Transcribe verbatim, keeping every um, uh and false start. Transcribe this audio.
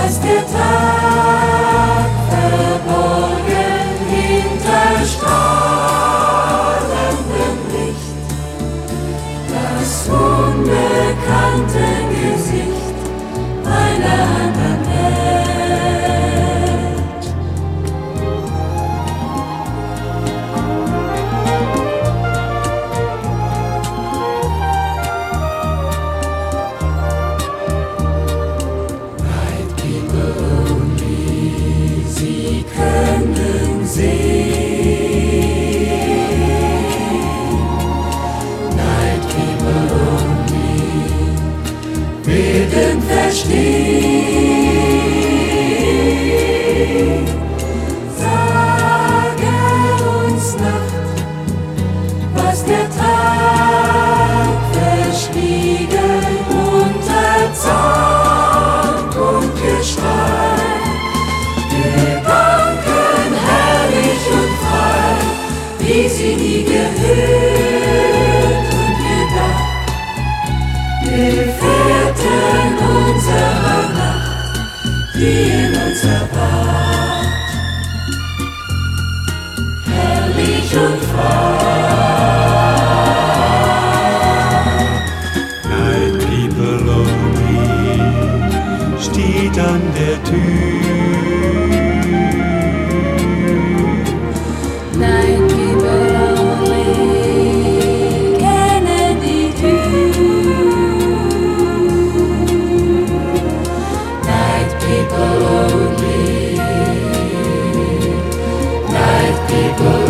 was der Tag verborgen hinter strahlendem Licht, das unbekannte Gesicht einer anderen Welt. Night people only, sie können sehen. Night people only werden verstehen. Sage uns Nacht, was der Tag verschwiegen unter Zank und Geschrei. Gedanken herrlich und frei, wie sie nie gehört und gedacht. Gefährten unserer Nacht, die in uns erwacht. Herrlich und frei. Night people only steht an der Tür. Night people only kennen die Tür. Night people only, night people